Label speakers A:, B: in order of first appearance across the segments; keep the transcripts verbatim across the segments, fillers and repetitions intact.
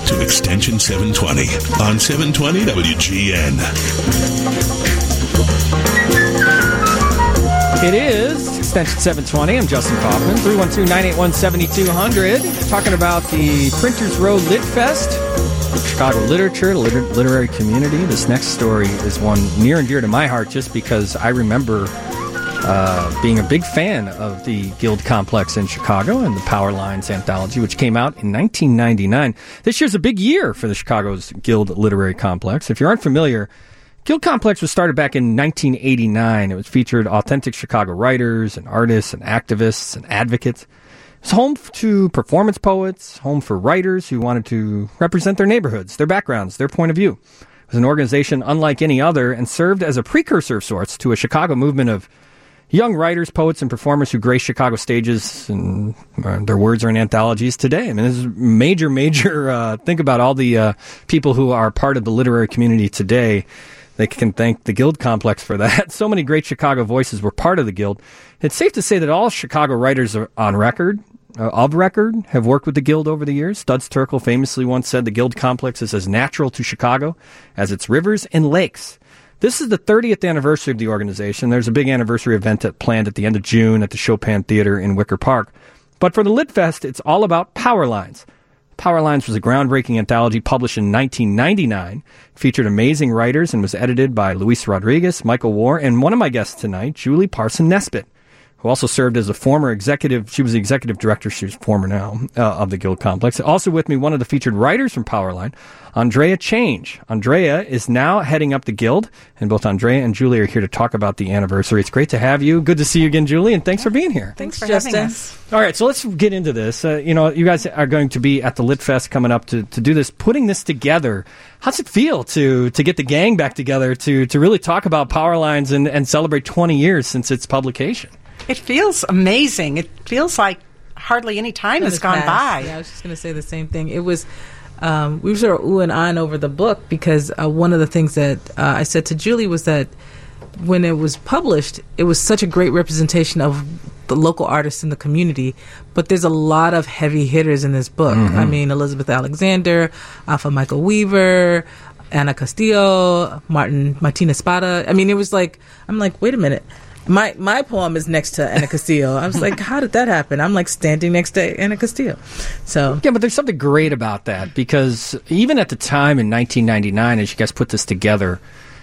A: to Extension seven twenty on seven twenty W G N.
B: It is Extension seven twenty. I'm Justin Kaufman. three one two, nine eight one, seven two zero zero. Talking about the Printers Row Lit Fest, Chicago literature, liter- literary community. This next story is one near and dear to my heart just because I remember uh, being a big fan of the Guild Complex in Chicago and the Power Lines anthology, which came out in nineteen ninety-nine. This year's a big year for the Chicago's Guild Literary Complex. If you aren't familiar, Guild Complex was started back in nineteen eighty-nine. It was featured authentic Chicago writers and artists and activists and advocates. It's home to performance poets, home for writers who wanted to represent their neighborhoods, their backgrounds, their point of view. It was an organization unlike any other and served as a precursor of sorts to a Chicago movement of young writers, poets, and performers who grace Chicago stages, and uh, their words are in anthologies today. I mean, this is major, major, uh, think about all the uh, people who are part of the literary community today. They can thank the Guild Complex for that. So many great Chicago voices were part of the Guild. It's safe to say that all Chicago writers are on record, uh, of record, have worked with the Guild over the years. Studs Terkel famously once said the Guild Complex is as natural to Chicago as its rivers and lakes. This is the thirtieth anniversary of the organization. There's a big anniversary event that planned at the end of June at the Chopin Theater in Wicker Park. But for the Lit Fest, it's all about Power Lines. Power Lines was a groundbreaking anthology published in nineteen ninety-nine. It featured amazing writers and was edited by Luis Rodriguez, Michael War, and one of my guests tonight, Julie Parson Nesbitt, who also served as a former executive, she was the executive director, she's former now, uh, of the Guild Complex. Also with me, one of the featured writers from Powerline, Andrea Change. Andrea is now heading up the Guild, and both Andrea and Julie are here to talk about the anniversary. It's great to have you. Good to see you again, Julie, and thanks for being here.
C: Thanks,
D: Thanks
C: for
D: Justin.
C: having us.
B: All right, so let's get into this. Uh, you know, you guys are going to be at the Lit Fest coming up to, to do this, putting this together. How's it feel to to get the gang back together to, to really talk about Power Lines and, and celebrate twenty years since its publication?
C: It feels amazing. It feels like hardly any time has gone by.
D: Yeah, I was just going to say the same thing. It was, um, we were sort of ooh and ahhing over the book because uh, one of the things that uh, I said to Julie was that when it was published, it was such a great representation of the local artists in the community, but there's a lot of heavy hitters in this book. Mm-hmm. I mean, Elizabeth Alexander, Alpha Michael Weaver, Ana Castillo, Martin Martina Espada. I mean, it was like, I'm like, wait a minute. My my poem is next to Ana Castillo. I was like, how did that happen? I'm like standing next to Ana Castillo. So
B: yeah, but there's something great about that because even at the time in nineteen ninety-nine, as you guys put this together,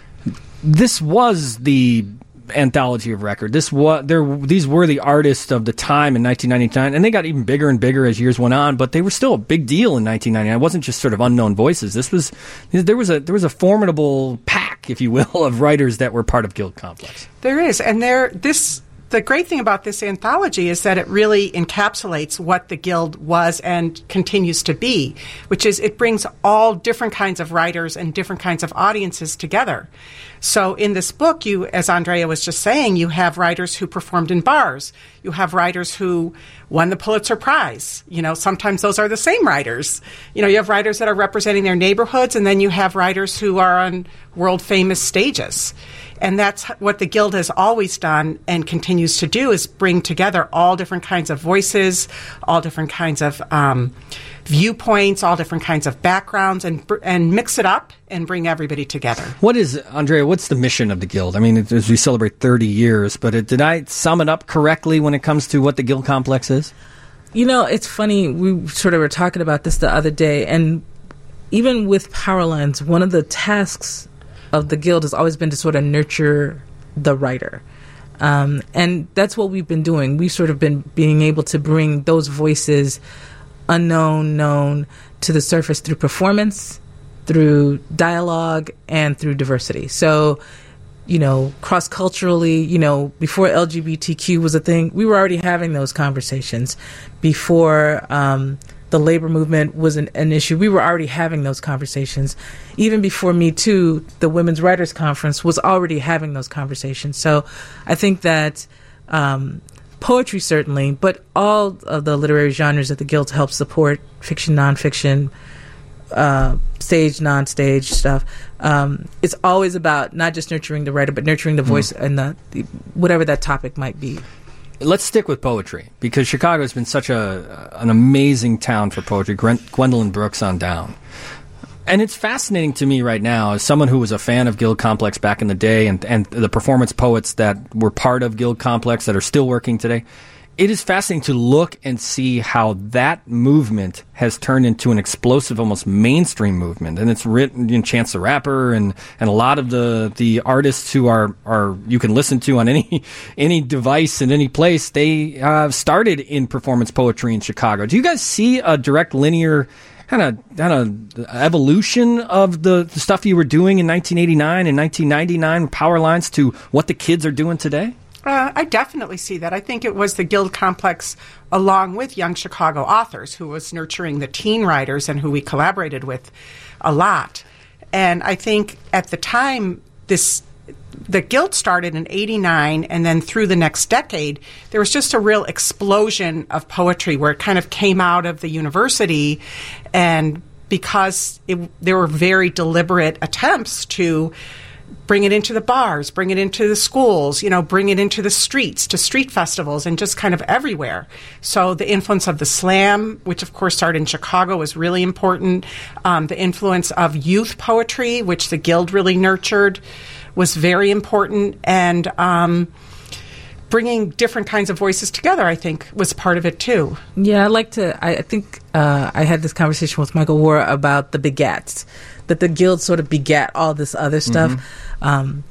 B: this was the anthology of record. This was there. These were the artists of the time in nineteen ninety-nine, and they got even bigger and bigger as years went on. But they were still a big deal in nineteen ninety-nine. It wasn't just sort of unknown voices. This was there was a there was a formidable pack, if you will, of writers that were part of Guild Complex.
C: There is, and there this. The great thing about this anthology is that it really encapsulates what the Guild was and continues to be, which is it brings all different kinds of writers and different kinds of audiences together. So in this book, you, as Andrea was just saying, you have writers who performed in bars. You have writers who won the Pulitzer Prize. You know, sometimes those are the same writers. You know, you have writers that are representing their neighborhoods, and then you have writers who are on world-famous stages. And that's what the Guild has always done and continues to do, is bring together all different kinds of voices, all different kinds of um, viewpoints, all different kinds of backgrounds, and and mix it up and bring everybody together. What is,
B: Andrea, what's the mission of the Guild? I mean, it, as we celebrate thirty years, but it, did I sum it up correctly when it comes to what the Guild Complex is?
D: You know, it's funny. We sort of were talking about this the other day, and even with Power Lines, one of the tasks of the Guild has always been to sort of nurture the writer. Um, and that's what we've been doing. We've sort of been being able to bring those voices, unknown, known, to the surface through performance, through dialogue, and through diversity. So, you know, cross-culturally, you know, before L G B T Q was a thing, we were already having those conversations. Before um, the labor movement was an, an issue, we were already having those conversations. Even before Me Too, the Women's Writers Conference was already having those conversations. So I think that um, poetry certainly, but all of the literary genres that the Guild helps support, fiction, nonfiction, uh, stage, non-stage stuff, um, it's always about not just nurturing the writer, but nurturing the voice mm. and the, the whatever that topic might be.
B: Let's stick with poetry, because Chicago has been such a an amazing town for poetry. Gwendolyn Brooks on down. And it's fascinating to me right now, as someone who was a fan of Guild Complex back in the day, and, and the performance poets that were part of Guild Complex that are still working today. It is fascinating to look and see how that movement has turned into an explosive, almost mainstream movement. And it's written in Chance the Rapper and, and a lot of the, the artists who are, are you can listen to on any any device in any place. They uh, started in performance poetry in Chicago. Do you guys see a direct linear kind of kind of evolution of the, the stuff you were doing in nineteen eighty-nine and nineteen ninety-nine, Power Lines, to what the kids are doing today?
C: Uh, I definitely see that. I think it was the Guild Complex, along with Young Chicago Authors, who was nurturing the teen writers and who we collaborated with a lot. And I think at the time, this the Guild started in eighty-nine, and then through the next decade, there was just a real explosion of poetry where it kind of came out of the university, and because it, there were very deliberate attempts to bring it into the bars, bring it into the schools, you know, bring it into the streets, to street festivals, and just kind of everywhere. So the influence of the slam, which of course started in Chicago, was really important. Um, the influence of youth poetry, which the Guild really nurtured, was very important. And um, bringing different kinds of voices together, I think, was part of it too.
D: Yeah, I like to, I, I think uh, I had this conversation with Michael Wara about the begats, that the Guild sort of begat all this other stuff. Mm-hmm. Um,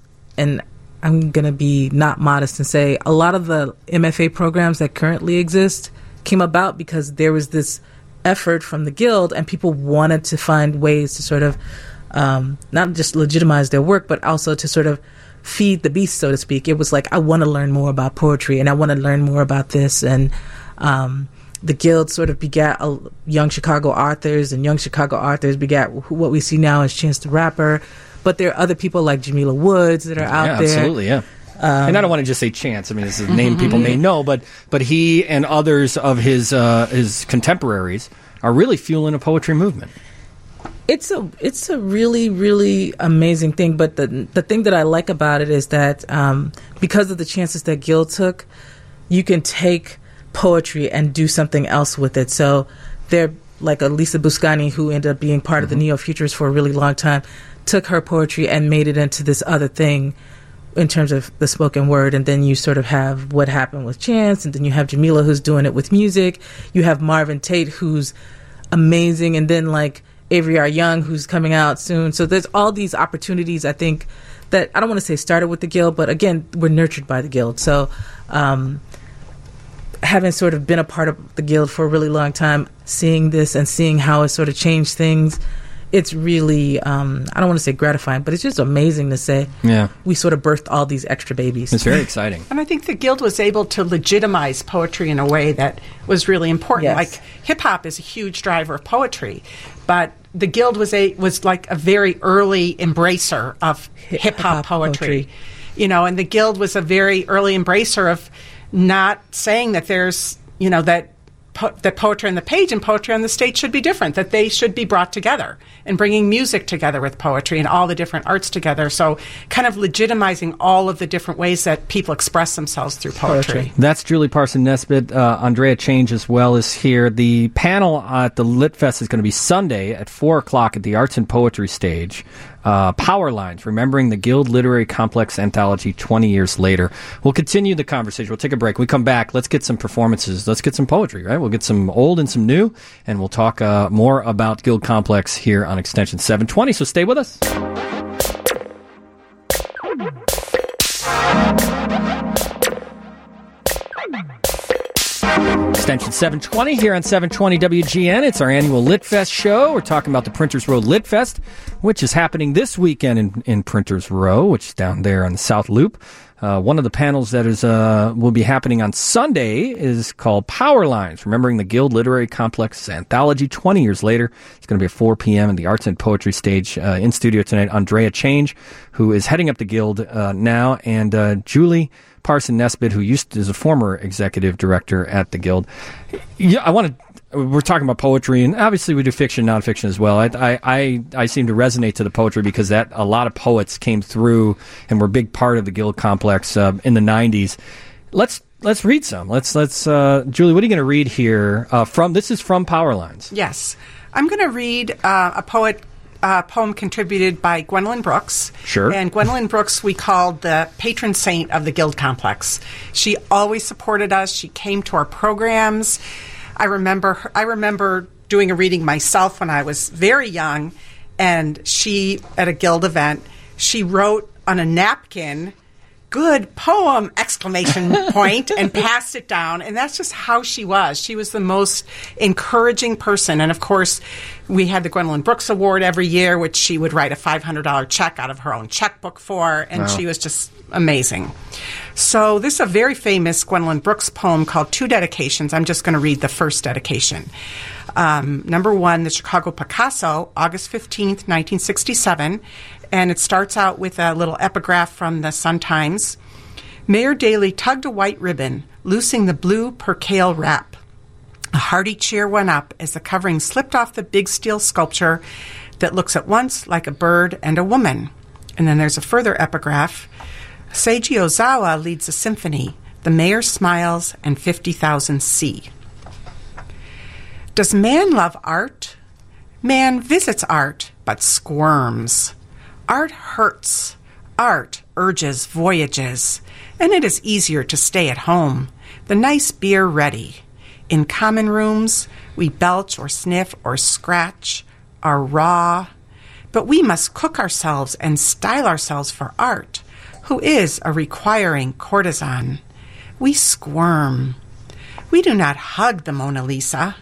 D: and I'm going to be not modest and say a lot of the M F A programs that currently exist came about because there was this effort from the Guild, and people wanted to find ways to sort of um, not just legitimize their work, but also to sort of feed the beast, so to speak. It was like, I want to learn more about poetry, and I want to learn more about this. And um, the Guild sort of begat uh, Young Chicago Authors, and Young Chicago Authors begat what we see now as Chance the Rapper. But there are other people like Jamila Woods that are out
B: yeah,
D: there.
B: Absolutely, yeah. Um, and I don't want to just say Chance. I mean, this is a name people may know, but but he and others of his uh, his contemporaries are really fueling a poetry movement.
D: It's a it's a really, really amazing thing. But the the thing that I like about it is that um, because of the chances that Guild took, you can take poetry and do something else with it. So they're like a Lisa Buscani, who ended up being part mm-hmm. of the Neo-Futurists for a really long time, took her poetry and made it into this other thing in terms of the spoken word. And then you sort of have what happened with Chance, and then you have Jamila, who's doing it with music. You have Marvin Tate, who's amazing, and then like Avery R. Young, who's coming out soon. So there's all these opportunities, I think, that I don't want to say started with the Guild, but again, we're nurtured by the Guild. So um, having sort of been a part of the Guild for a really long time, seeing this and seeing how it sort of changed things, it's really, um, I don't want to say gratifying, but it's just amazing to say
B: yeah.
D: we sort of birthed all these extra babies.
B: It's very exciting.
C: And I think the Guild was able to legitimize poetry in a way that was really important.
D: Yes.
C: Like, hip-hop is a huge driver of poetry, but the Guild was a was like a very early embracer of hip-hop, hip-hop poetry. poetry. You know, and the Guild was a very early embracer of not saying that there's, you know, that Po- that poetry on the page and poetry on the stage should be different, that they should be brought together, and bringing music together with poetry and all the different arts together. So kind of legitimizing all of the different ways that people express themselves through poetry. poetry.
B: That's Julie Parson Nesbitt. Uh, Andrea Change as well is here. The panel at the Lit Fest is going to be Sunday at four o'clock at the Arts and Poetry stage. Uh, Power Lines, Remembering the Guild Literary Complex Anthology twenty years later. We'll continue the conversation. We'll take a break. When we come back, let's get some performances. Let's get some poetry, right? We'll get some old and some new, and we'll talk uh, more about Guild Complex here on Extension seven twenty, so stay with us. Extension seven twenty here on seven twenty W G N. It's our annual Lit Fest show. We're talking about the Printers Row Lit Fest, which is happening this weekend in, in Printers Row, which is down there on the South Loop. Uh, one of the panels that is uh, will be happening on Sunday is called Power Lines, Remembering the Guild Literary Complex Anthology twenty years later. It's going to be at four p.m. at the Arts and Poetry stage. Uh, in studio tonight, Andrea Change, who is heading up the Guild uh, now, and uh, Julie Parson Nesbitt, who used to, is a former executive director at the Guild. Yeah, I want to. We're talking about poetry, and obviously we do fiction, nonfiction as well. I, I, I, I seem to resonate to the poetry because that a lot of poets came through and were a big part of the Guild complex uh, in the nineties. Let's let's read some. Let's let's uh, Julie, what are you going to read here? Uh, from this is from Powerlines.
C: Yes, I'm going to read uh, a poet. Uh, poem contributed by Gwendolyn Brooks.
B: Sure.
C: And Gwendolyn Brooks we called the patron saint of the Guild Complex. She always supported us. She came to our programs. I remember her, I remember doing a reading myself when I was very young, and she, at a Guild event, she wrote on a napkin, "Good poem!" exclamation point, and passed it down. And that's just how she was. She was the most encouraging person. And, of course, we had the Gwendolyn Brooks Award every year, which she would write a five hundred dollars check out of her own checkbook for. And wow. She was just amazing. So this is a very famous Gwendolyn Brooks poem called Two Dedications. I'm just going to read the first dedication. Um, number one, the Chicago Picasso, August fifteenth, nineteen sixty-seven. And it starts out with a little epigraph from the Sun-Times. Mayor Daley tugged a white ribbon, loosing the blue percale wrap. A hearty cheer went up as the covering slipped off the big steel sculpture that looks at once like a bird and a woman. And then there's a further epigraph. Seiji Ozawa leads a symphony. The mayor smiles and fifty thousand see. Does man love art? Man visits art, but squirms. Art hurts. Art urges voyages, and it is easier to stay at home. The nice beer ready. In common rooms, we belch or sniff or scratch, are raw. But we must cook ourselves and style ourselves for art, who is a requiring courtesan. We squirm. We do not hug the Mona Lisa.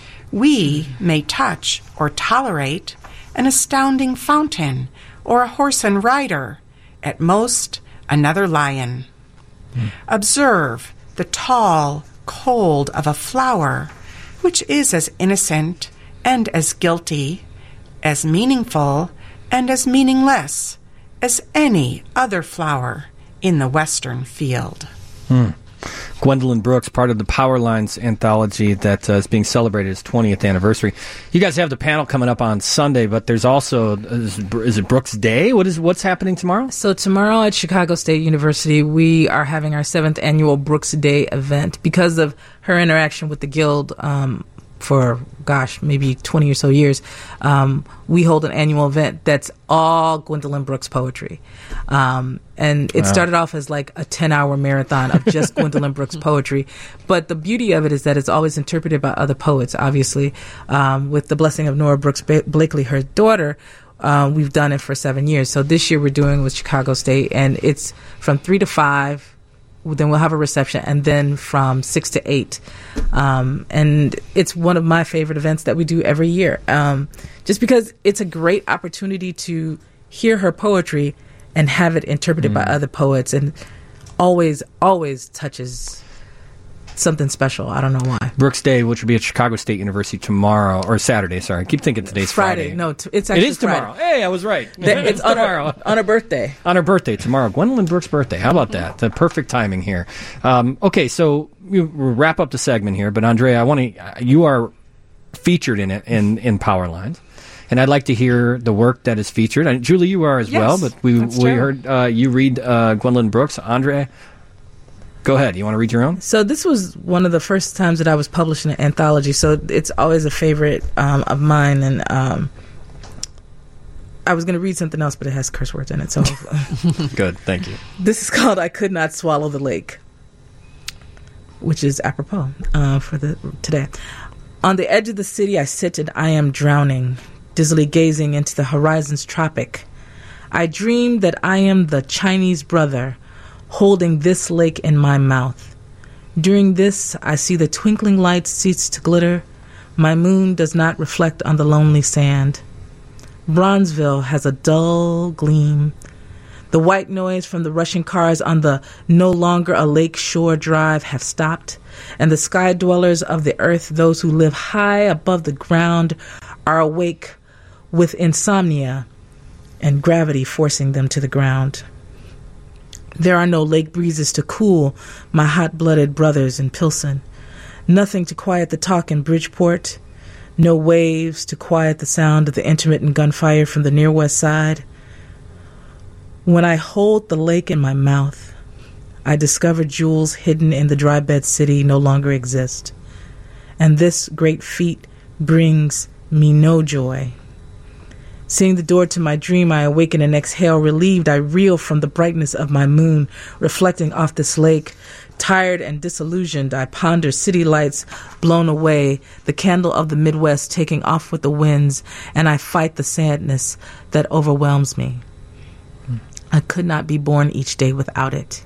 C: We may touch or tolerate an astounding fountain or a horse and rider, at most another lion. Mm. Observe the tall cold of a flower, which is as innocent and as guilty, as meaningful and as meaningless as any other flower in the western field.
B: Hmm. Gwendolyn Brooks, part of the Powerlines anthology that uh, is being celebrated its twentieth anniversary. You guys have the panel coming up on Sunday, but there's also, is, is it Brooks Day? What is What's happening tomorrow?
D: So tomorrow at Chicago State University, we are having our seventh annual Brooks Day event. Because of her interaction with the Guild um, for, gosh, maybe twenty or so years, um, we hold an annual event that's all Gwendolyn Brooks poetry. Um, and it wow. started off as like a ten-hour marathon of just Gwendolyn Brooks poetry. But the beauty of it is that it's always interpreted by other poets, obviously. Um, with the blessing of Nora Brooks ba- Blakely, her daughter, uh, we've done it for seven years. So this year we're doing with Chicago State, and it's from three to five. Then we'll have a reception, and then from six to eight. Um, and it's one of my favorite events that we do every year, um, just because it's a great opportunity to hear her poetry and have it interpreted mm. by other poets, and always, always touches something special. I don't know why.
B: Brooks Day, which will be at Chicago State University tomorrow, or Saturday, sorry. I keep thinking today's Friday.
D: Friday. No, t- it's actually
B: It is tomorrow.
D: Friday.
B: Hey, I was right.
D: It's, it's on tomorrow. Her, on her birthday.
B: On her birthday, tomorrow. Gwendolyn Brooks' birthday. How about that? The perfect timing here. Um, okay, so we, we'll wrap up the segment here, but Andrea, I want to, you are featured in it in, in Powerlines. And I'd like to hear the work that is featured. And Julie, you are as
C: yes,
B: well, but we we
C: true.
B: heard uh, you read uh, Gwendolyn Brooks. Andrea, go ahead. You want to read your own?
D: So this was one of the first times that I was publishing an anthology, so it's always a favorite um, of mine. And um, I was going to read something else, but it has curse words in it. So
B: good, thank you.
D: This is called "I Could Not Swallow the Lake," which is apropos uh, for the today. On the edge of the city I sit and I am drowning, dizzily gazing into the horizon's tropic. I dream that I am the Chinese brother, holding this lake in my mouth. During this, I see the twinkling lights cease to glitter. My moon does not reflect on the lonely sand. Bronzeville has a dull gleam. The white noise from the rushing cars on the no longer a lake shore drive have stopped, and the sky dwellers of the earth, those who live high above the ground, are awake with insomnia and gravity forcing them to the ground. There are no lake breezes to cool my hot-blooded brothers in Pilsen, nothing to quiet the talk in Bridgeport, no waves to quiet the sound of the intermittent gunfire from the near west side. When I hold the lake in my mouth, I discover jewels hidden in the dry bed city no longer exist. And this great feat brings me no joy. Seeing the door to my dream, I awaken and exhale. Relieved, I reel from the brightness of my moon, reflecting off this lake. Tired and disillusioned, I ponder city lights blown away, the candle of the Midwest taking off with the winds, and I fight the sadness that overwhelms me. I could not be born each day without it.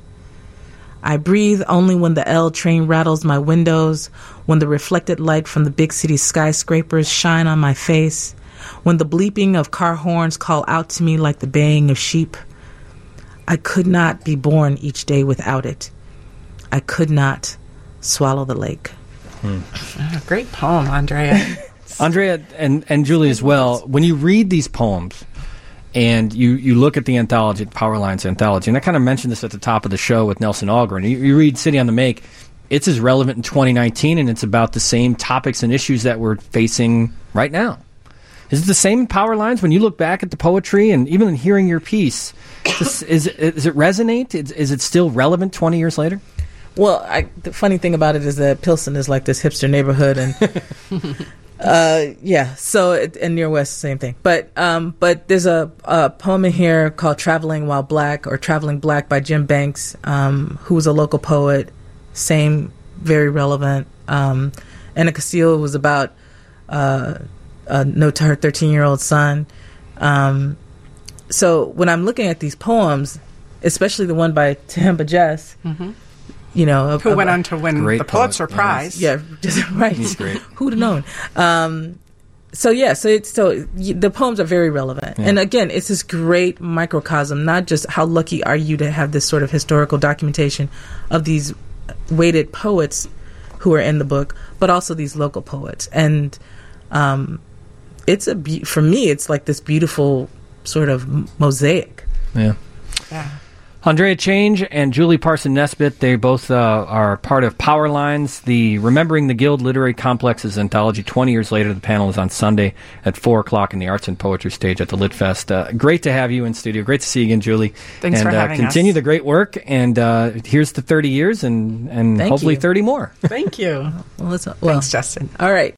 D: I breathe only when the L train rattles my windows, when the reflected light from the big city skyscrapers shine on my face, when the bleeping of car horns call out to me like the baying of sheep. I could not be born each day without it. I could not swallow the lake.
C: Hmm. Oh, great poem, Andrea.
B: Andrea and, and Julie as well, when you read these poems and you, you look at the anthology, Powerlines anthology, and I kind of mentioned this at the top of the show with Nelson Algren, you, you read City on the Make, it's as relevant in twenty nineteen, and it's about the same topics and issues that we're facing right now. Is it the same power lines when you look back at the poetry and even in hearing your piece? Is, is, it, is it resonate? Is, is it still relevant twenty years later?
D: Well, I, the funny thing about it is that Pilsen is like this hipster neighborhood, and uh, yeah. So it, and near West, same thing. But um, but there's a, a poem in here called "Traveling While Black" or "Traveling Black" by Jim Banks, um, who was a local poet. Same, very relevant. Um, Anna Castillo was about uh, a note to her thirteen-year-old son. Um, so when I'm looking at these poems, especially the one by Tehamba Jess. Mm-hmm. You know,
C: who a, went on to win the Pulitzer
B: poet.
C: Prize?
D: Yeah, just right.
B: He's great.
D: Who'd have known? Um, so yeah, so it's so y- the poems are very relevant, yeah. And again, it's this great microcosm. Not just how lucky are you to have this sort of historical documentation of these weighted poets who are in the book, but also these local poets, and um, it's a be- for me, it's like this beautiful sort of mosaic.
B: Yeah.
C: Yeah.
B: Andrea Change and Julie Parson Nesbitt, they both uh, are part of Powerlines, the Remembering the Guild Literary Complex's anthology. twenty years later, the panel is on Sunday at four o'clock in the Arts and Poetry stage at the Lit Fest. Uh, great to have you in studio. Great to see you again, Julie.
C: Thanks
B: and,
C: for having
B: uh, continue
C: us.
B: the great work, and uh, here's to thirty years and, and
D: Thank
B: hopefully
D: you.
B: thirty more.
C: Thank you.
D: Well, let's, well,
C: Thanks, Justin.
D: All right.